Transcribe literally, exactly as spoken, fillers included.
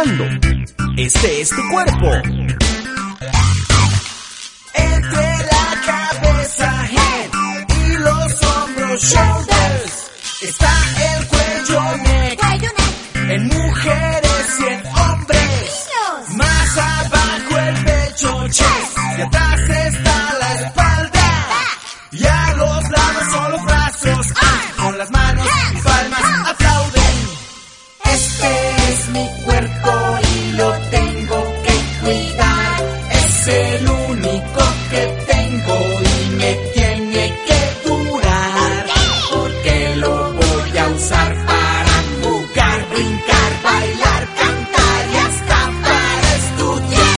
escuchando. Este es tu cuerpo. Entre la cabeza, head, y los hombros, shoulders, está el cuello, neck, en mujeres y en hombres. Más abajo el pecho, chest, y atrás está la espalda. Y a los lados son los brazos, ah, con las manos y palmas